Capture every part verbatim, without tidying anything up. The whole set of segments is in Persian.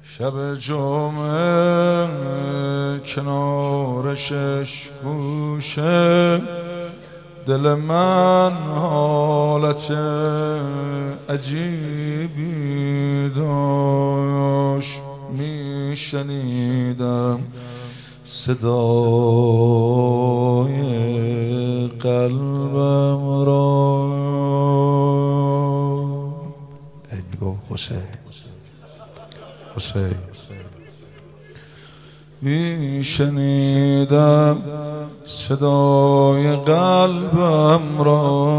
شب جمعه کنار شش گوشه دل من حالت عجیبی داشت، میشنیدم صدای قلبم را. ای میگفت حسین حسین میشنیدم صدای قلبم را،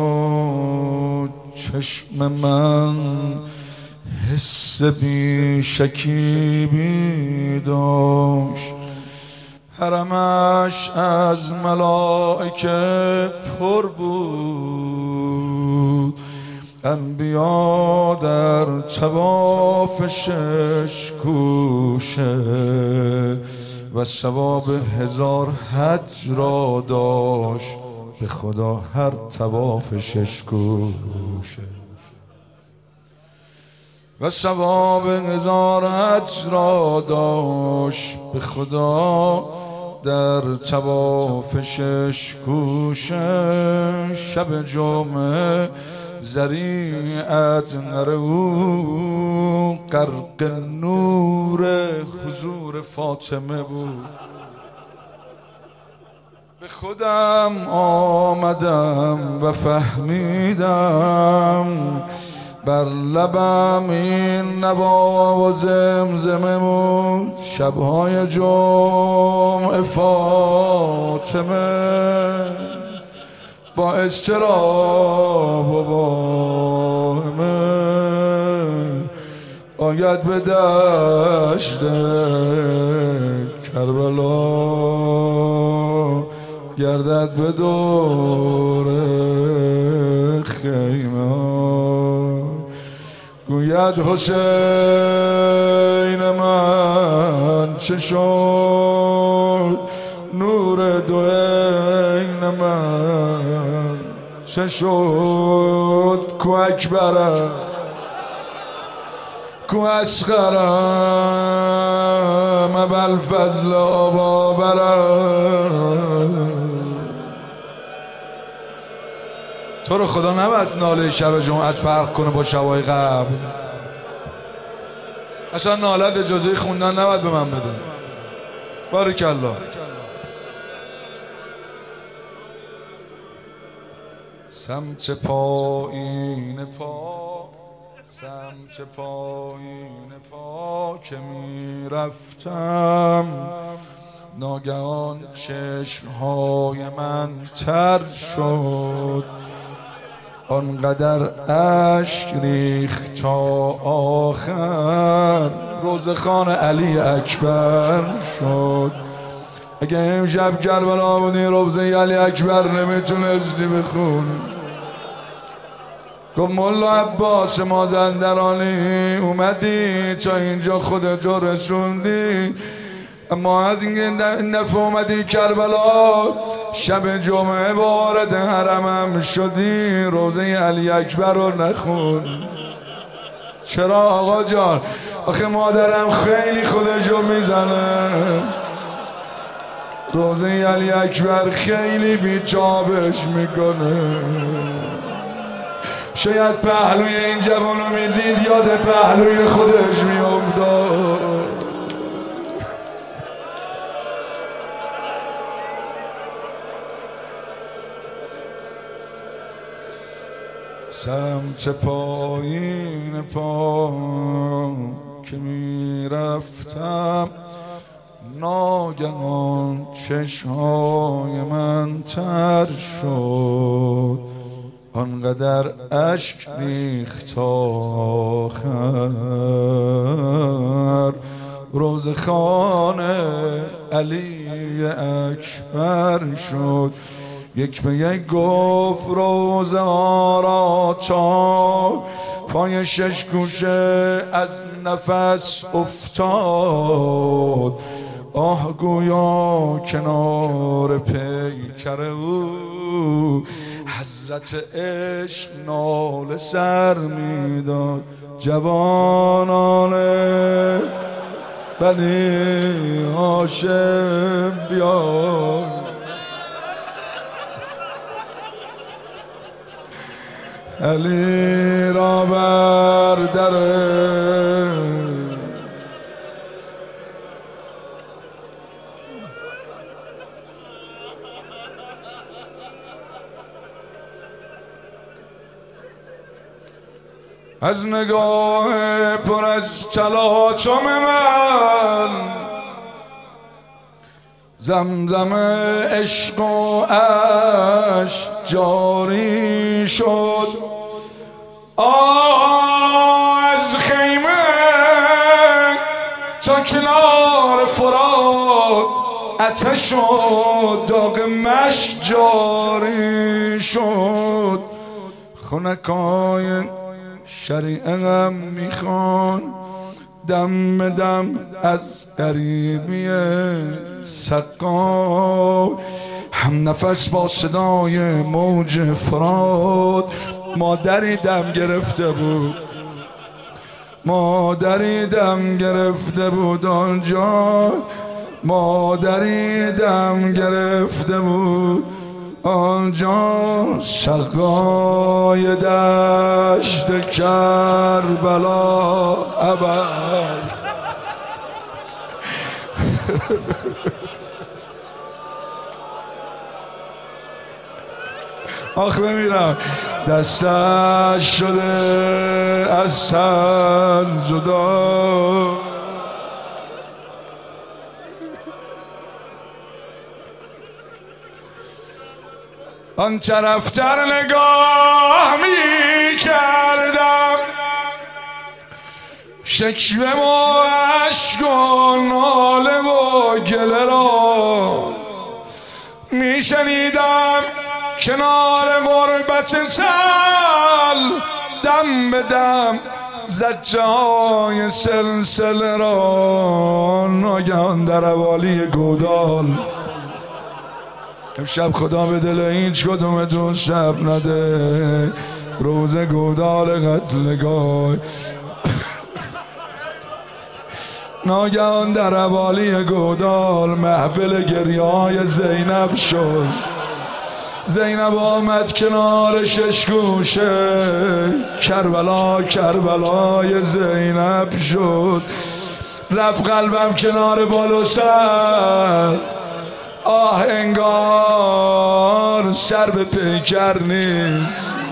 چشم من حس بی شکیبی داشت، حرمش از ملائکه پر بود، انبیا در طواف شش گوشه و ثواب هزار حج را داشت به خدا هر طواف شش گوشه، و ثواب هزار حج را داشت به خدا در طواف شش گوشه. شب جمعه ذریعت نر او غرق نور حضور فاطمه بود. به خودم آمدم و فهمیدم بر لبم این نوا و زمزمه بود. شبهای جمعه فاطمه با اضطراب و واهمه آید به دشت کربلا، گردد به دور خیمه، گوید حسین من چه شد، نور دو عین من چه شد، کو اکبرم کو اصغرم ابوالفضل آبابرم. تو رو خدا نباید ناله شب جمعت فرق کنه با شبای قبل. اصلا نالت اجازه خوندن نباید به من بده. بارکالله. سمت پایین پا سمت پایین پا که می رفتم، ناگهان چشمهای من تر شد، آنقدر اشک ریخت تا آخر روزخان علی اکبر شد. اگه امشب کربلا بودی روزه علی اکبر نمیتونستی بخونی. گفت مولا عباس مازندرانی اومدی تا اینجا خودتو رسوندی، اما از این دفعه اومدی کربلا شب جمعه وارد حرمم شدی، روزه علی اکبر رو نخون. چرا آقا جان؟ آخه مادرم خیلی خودشو میزنه، روزه علی اکبر خیلی بیچابش میکنه. شاید پهلوی این جوانو میدید یاد پهلوی خودش میافتاد. سمت پایین پا که میرفتم، ناگهان چشمهای من تر شد، آنقدر اشک ریخت تا آخر روزخان علی اکبر شد. یک به یک گفت روزه ها را تا پای شش گوشه از نفس افتاد، آه گویا کنار پیکر او حضرت عشق ناله سر میداد. جوانان بنی هاشم بیای علی را بر دره از نگاه پر از تلاطم من زمزم عشق و عشق جاری شد. آه از خیمه تا کنار فرات آتش و داغ مشک جاری شد. خنکای شریعم میخوان دم به دم از غریبی سقا هم نفس با صدای موج فرات. مادری دم گرفته بود مادری دم گرفته بود آنجا مادری دم گرفته بود آنجا سقای دشت کربلا ابد. آخ بمیرم دستش شده از تن جدا آن طرفتر نگاه می کردم شکوه و عشق و ناله و گله را می شنیدم کنار غربت تل دم به دم زجه های سلسله را. ناگهان در حوالی گودال امشب خدا به دل هیچ کدومتون شب نده روز گودال قتلگاه. ناگهان در حوالی گودال محفل گریه های زینب شد. زینب آمد کنار شش گوشه کربلا کربلای زینب شد. رفت قلبم کنار بالا سر آه انگار سر به پیکر نیست.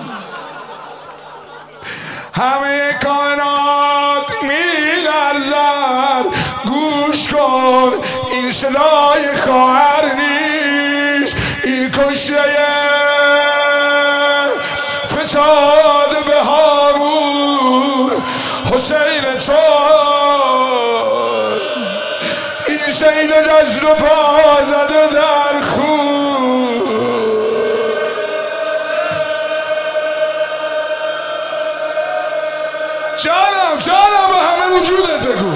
همه کائنات میلرزد گوش کن این صدای خواهر نیست. این کشته فتاده به هامون حسین تو این سید دست و پا زده در خون. جانم جانم به همه وجودت بگو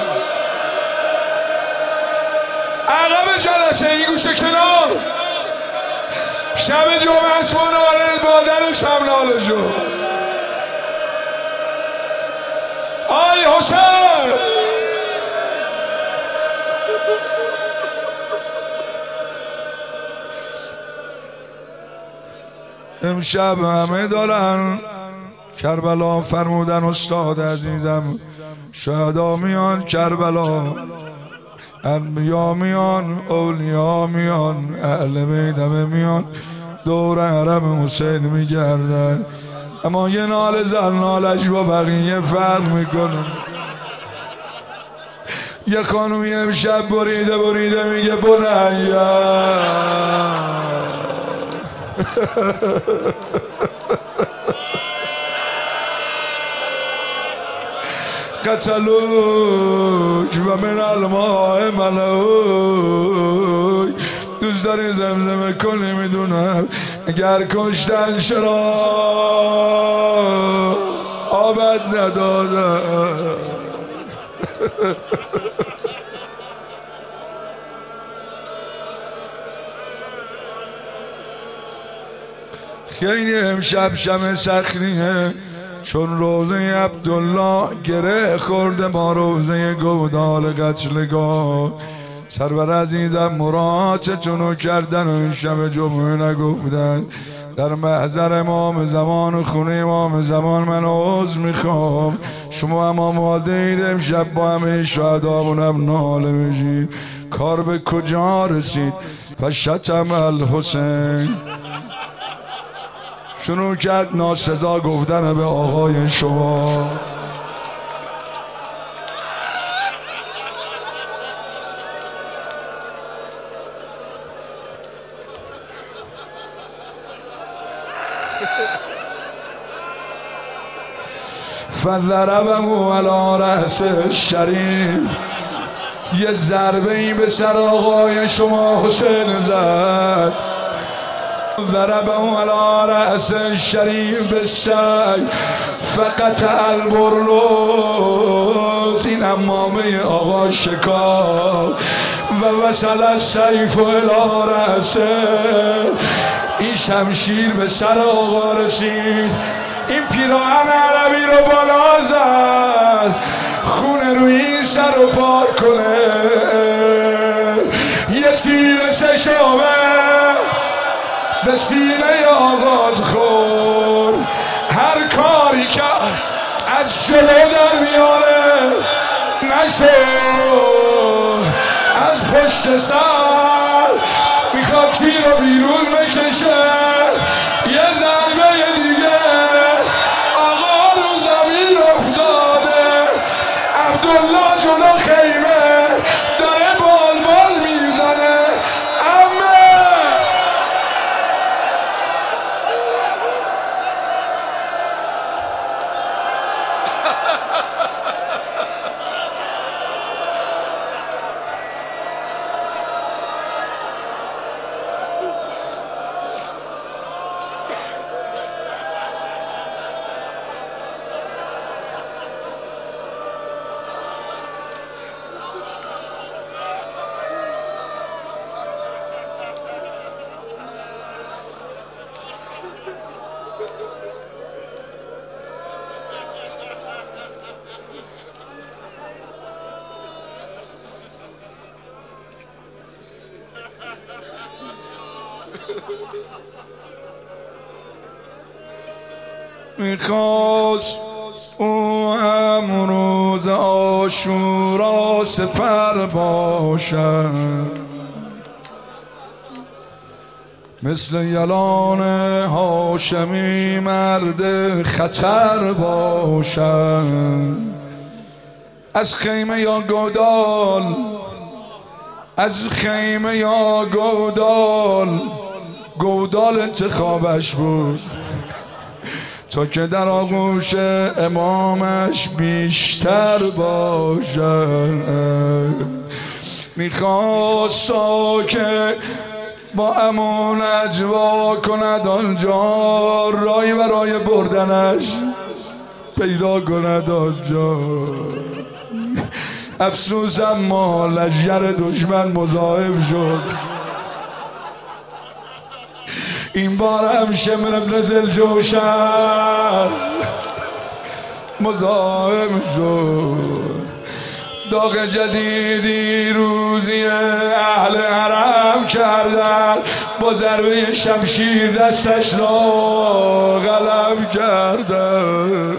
عقب جلسه این گوشه کنار شب جمعه است و ناله مادرش هم ناله شد. آی حسین امشب همه دارن کربلا فرمودن استاد عزیزم شهدا میان کربلا انبیا میان اولیا میان اهل بیت همه میان دور حرم حسین میگردن. اما یه نال زن نالش با بقیه فرق میکنه. یه خانومی امشب بریده بریده میگه بنیا قتلوک و من الماء ملوک. دوست داری زمزمه کنی میدونم اگر کشتن چرا آبد ندادم. خیلی امشب شب سخنیه چون روزه عبدالله گره خورده با روزه گودال قتلگاه. سرور عزیزم مراد چه چونو کردن و این شب جمعه نگفتن. در محضر امام زمان و خونه امام زمان من عذر میخوام. شما هم آماده اید امشب با همه شهدامون هم ناله بشید. کار به کجا رسید؟ فشتم الحسین شروع کرد ناسزا گفتن به آقای شما. فضربه علی رأس الشریف، یه ضربه ای به سر آقای شما حسین زد. ضربه علی رأس الشریف بالسیف فقطع البرلوس، این امامه آقا شکاف و وصل السیف الی رأسه، این شمشیر به سر آقا رسید. این پیراهن عربی رو بالا زد خون روی این سر رو پاک کنه. یه تیر سشامه به سینه آقا خورد. هر کاری که از جلو در میاره نشد، از پشت سر میخواد تیر رو بیرون بکشه. یه ضربه دیگه آقا رو زمین افتاده. عبدالله جلو خیمه داره بال بال میزنه. امه میخواست او هم روز عاشورا سپر باشد، مثل یلان هاشمی مرد خطر باشد. از خیمه یا گودال، از خیمه یا گودال، گودال انتخابش بود تا که در آغوش امامش بیشتر باشد. میخواست که با امان اجوا کند آنجا، رای برای بردنش پیدا کند آنجا. افسوس اما لشکر دشمن مضاعف شد. این بار هم شمر ابن ذوالجوشن مضاعف شد. داغ جدیدی روزی اهل حرم کردن، با ضربه شمشیر دستش را قلم کردن.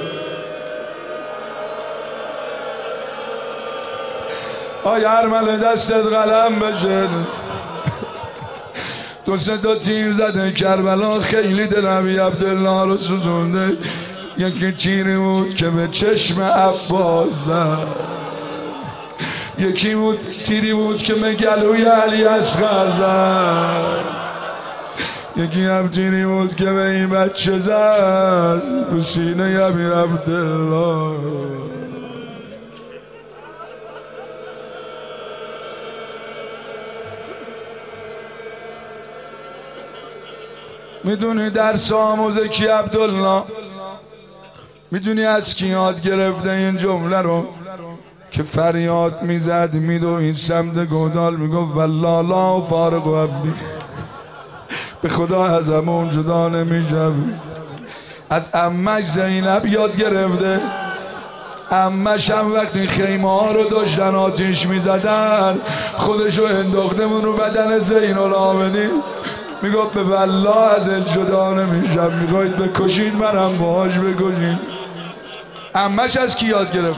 آی ارمله دستت قلم بشه. دو سه تا تیر زده کربلا، خیلی دل نبی عبدالله رو سوزونده. یکی تیری بود که به چشم عباس زد، یکی بود تیری بود که به گلوی علی اصغر زد، یکی هم تیری بود که به این بچه زد به سینه ابی عبدالله. میدونی درس آموزه کی عبدالله؟ میدونی از کی یاد گرفته این جمله رو؟ که فریاد میزد میدو این سمت گودال میگفت والله لا فارق عبدی، به خدا از همون جدا نمیشم. از عمش زینب یاد گرفته. عمش هم وقتی خیمه ها رو داشتن آتیش میزدن خودشو انداخته رو بدن زین العابدین، میگفت به والله ازت جدا نمیشم، میخواید بکشید منم باهاش بکشید. عمش از کی یاد گرفته؟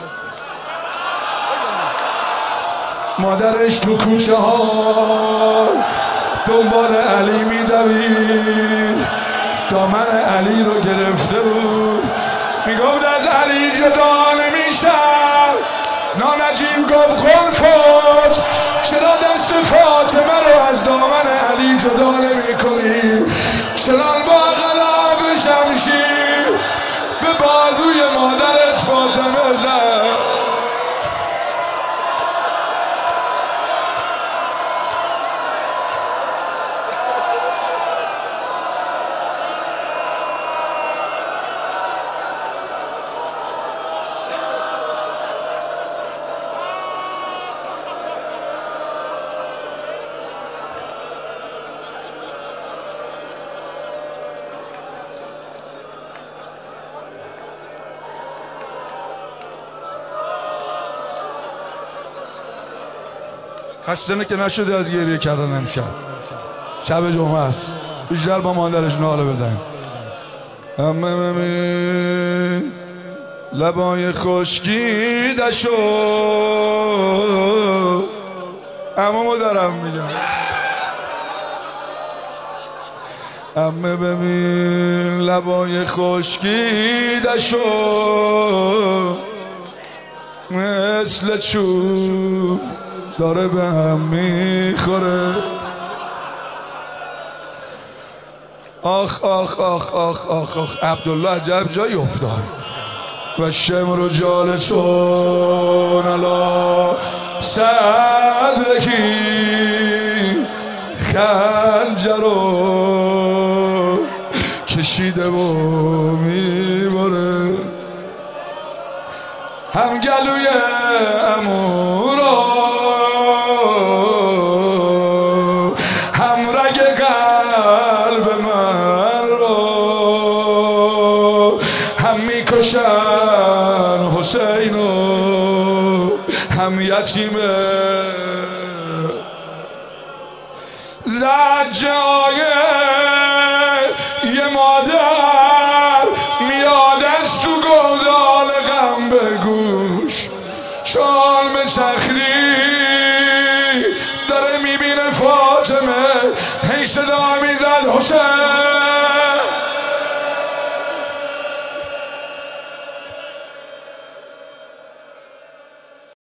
مادرش تو کوچه ها دنبال علی میدوید، دامن علی رو گرفته بود، میگفت از علی جدا نمیشم. نانجیم گفت خلفش چرا دست فاطمه رو از دامن علی جدا نمی کنی؟ چرا با غلاف شمشیر به بازوی مادرت فاطمه زد؟ خسته که نشده از گریه کردن امشب، شب جمعه است، بیشتر با مادرش ناله بزنیم. همه ببین لبای خشکیده شو، عمومو دارم میگم. همه ببین لبای خشکیده شو، مثل چوب داره به هم میخوره. آخ آخ آخ آخ آخ آخ عبدالله عجب جایی افتاد. و شمر و جالسون علا صدرکی خنجر رو کشیده و میبره، هم گلوی امورا میکشن حسینو، هم یتیمه زجای یه مادر میاد از تو گودال غم به گوش، چون به سختی داره میبینه فاطمه، هی صدا میزد حسین